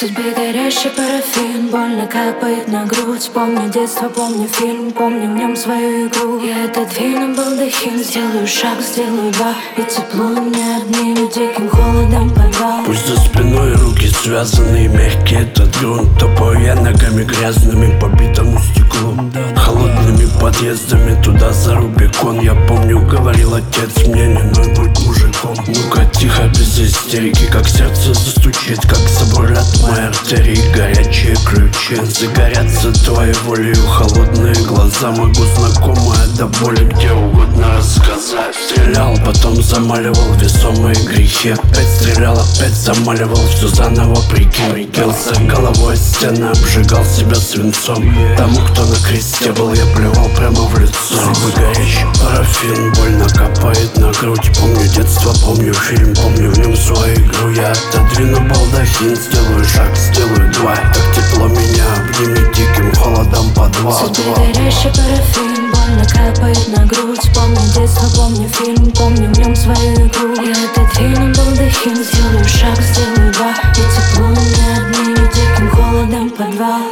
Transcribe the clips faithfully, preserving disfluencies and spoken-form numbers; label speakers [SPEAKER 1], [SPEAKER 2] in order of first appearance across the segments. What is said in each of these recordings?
[SPEAKER 1] Судьбы горящий парафин больно капает на грудь. Помню детство, помню фильм, помню в нем свою игру. Я отодвину балдахин, сделаю шаг, сделаю два, и тепло мне одним диким холодом подвал.
[SPEAKER 2] Пусть за спиной руки связаны, мягкий этот грунт. Топаю я ногами грязными по битому стеклу, холодными подъездами туда за Рубикон. Я помню, говорил отец мне, не надо быть мужиком. Ну-ка тихо, без истерики, как сердце застучит, как заболят мои артерии, горячие ключи. Загорятся твоей волею холодные глаза. Могу знакомое до боли где угодно рассказать. Стрелял, потом замаливал весомые грехи. Опять стрелял, опять замаливал, все заново прикинь. Бился головой стены, обжигал себя свинцом. Тому, кто на кресте был, я плевал прямо в лицо. Судьбы горящий парафин больно капает на грудь. Помню детство, помню фильм, помню в нем свою игру. Я отодвину балдахин, сделаю шаг, сделаю два, так тепло меня обнимет диким холодом подвал.
[SPEAKER 1] Судьбы горящий парафин больно капает на грудь. Помню детство, помню фильм, помню в нем свою игру. Я отодвину балдахин, сделаю шаг, сделаю два, и тепло мне обнимет диким холодом подвал.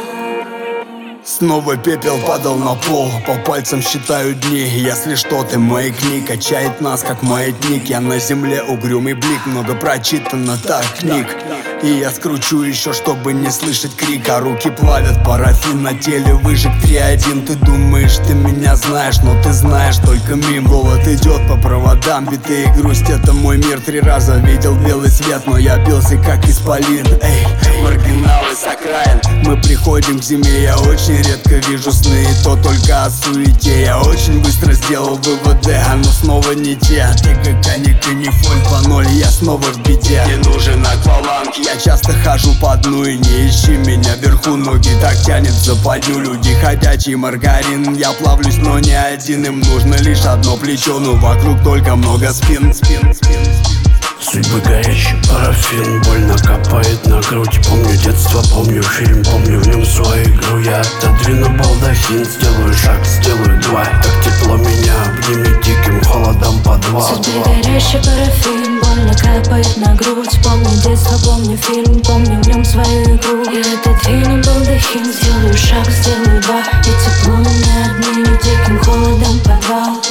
[SPEAKER 3] Снова пепел падал на пол, по пальцам считаю дни. Если что, ты маятник, качает нас как маятник. Я на земле угрюмый блик, много прочитано так книг. И я скручу еще, чтобы не слышать крика. Руки плавят парафин, на теле выжиг три один. Ты думаешь, ты меня знаешь, но ты знаешь только мим. Голод идет по проводам, биты и грусть, это мой мир. Три раза видел белый свет, но я бился как исполин. Эй, маргиналы с окраин. Мы приходим к зиме, я очень редко вижу сны, и то только о суете. Я очень быстро сделал выводы, но снова не те. Ты как коньяк и не фоль по ноль, я снова в беде. Мне нужен акваланг, я часто хожу по дну, и не ищи меня вверху. Ноги так тянет в западню, люди ходячий маргарин. Я плавлюсь, но не один, им нужно лишь одно плечо, но вокруг только много спин, спин, спин, спин.
[SPEAKER 2] Судьбы горящий парафин больно капает на грудь. Помню детство, помню фильм, помню в нем свою игру. Я отодвину балдахин, сделаю шаг, сделаю два, так тепло меня обнимет диким холодом подвал.
[SPEAKER 1] Судьбы горящий парафин больно капает на грудь. Помню детство, помню фильм, помню в нем свою игру. Я отодвину балдахин, сделаю шаг, сделаю два, и тепло меня обнимет диким холодом подвал.